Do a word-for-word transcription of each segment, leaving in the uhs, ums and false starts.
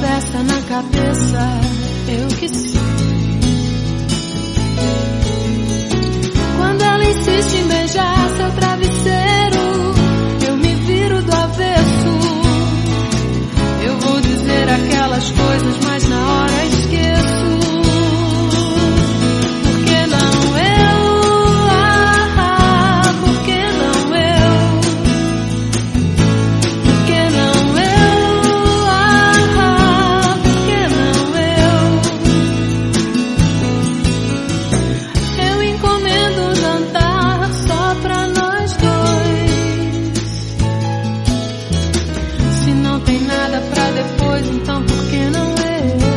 festa na cabeça, eu que sei. Quando ela insiste em beijar seu travesseiro, eu me viro do avesso. Eu vou dizer aquelas coisas, mas na hora esqueço. Por que não eu? Ah, por que não eu? Por que não eu? Ah, por que não eu? Eu encomendo um jantar só pra nós dois. Se não tem nada pra depois, então por que não eu?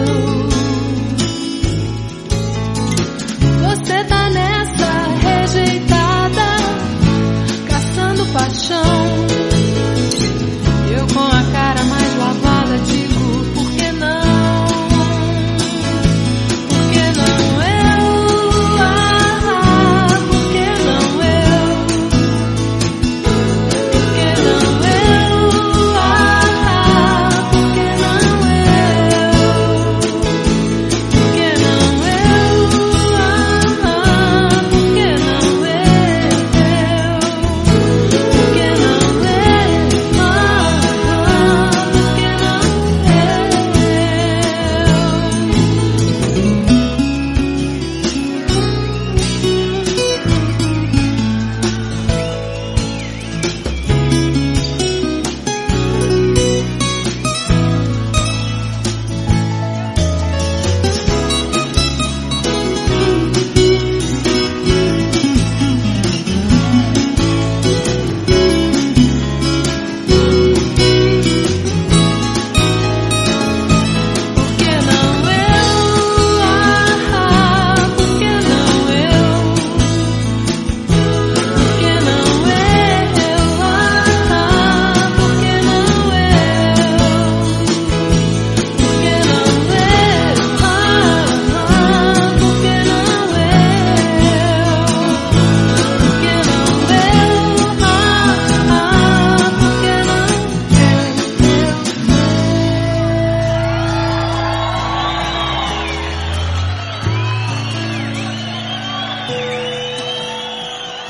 Você tá nessa rejeitada, caçando paixão. Eu com a cara mais lavada digo, por que não? Por que não eu? Ah, por que não eu? Por que não eu? Ah, por que não eu? Por que não eu? Ah, por que não eu? Por que não eu? Ah, por que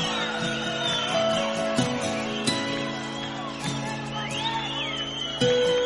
é?